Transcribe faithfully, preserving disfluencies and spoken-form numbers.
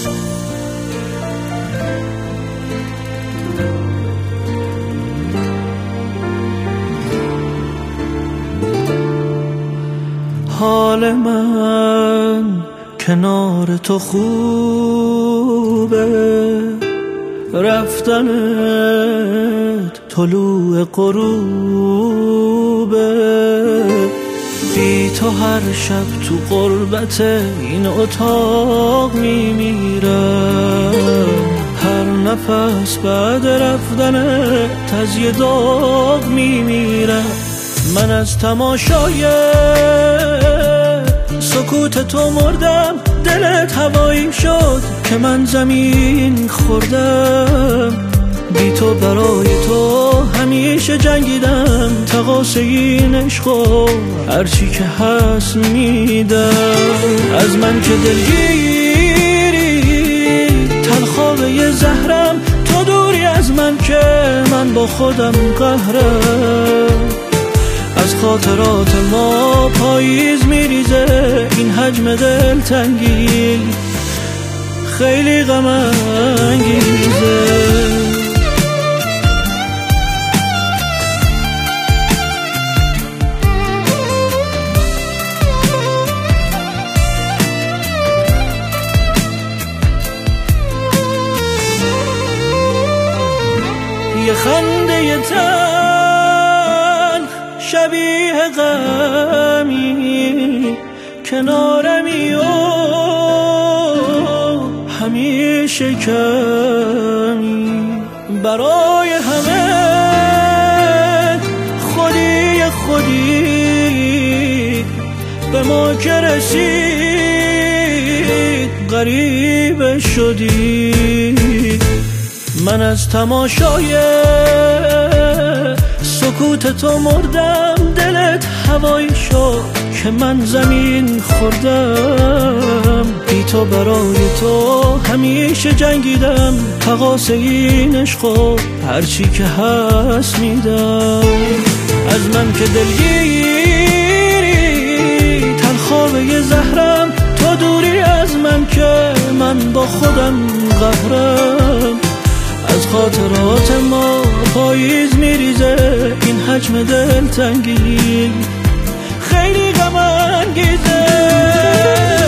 حال من کنار تو خوبه، رفتنت طلوع غروبه. بی تو هر شب تو غربت این اتاق میمیرم، هر نفس بعد رفتنت از یه داغ میمیرم. من از تماشای سکوت تو مردم، دلت هوایی شد که من زمین خوردم. بی تو برای تو همیشه جنگیدم، تقاص این عشقو هرچی که هست میدم. از من که دلگیری تلخواب یه زهرم، تو دوری از من که من با خودم قهرم. از خاطرات ما پاییز میریزه این حجم دلتنگی، خیلی غم انگیزه. یه خنده تن شبیه غمی کنارمی و همیشه کمی، برای همه خودی خودی به ما که رسید غریب شدی. من از تماشای سکوت تو مردم، دلت هوایی شد که من زمین خوردم. بی تو برای تو همیشه جنگیدم، تقاص این عشقو هرچی که هست میدم. از من که دلگیری تلخواب یه زهرم، تو دوری از من که من با خودم قهرم. از خاطرات ما پاییز میریزه این حجم دلتنگی، خیلی غم انگیزه.